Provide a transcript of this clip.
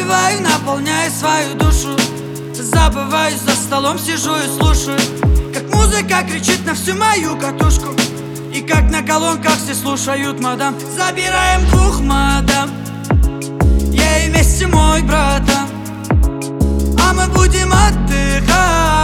Выпиваю, наполняю свою душу, забываюсь, за столом сижу и слушаю, как музыка кричит на всю мою катушку, и как на колонках все слушают мадам. Забираем двух мадам, я и вместе мой братан, а мы будем отдыхать.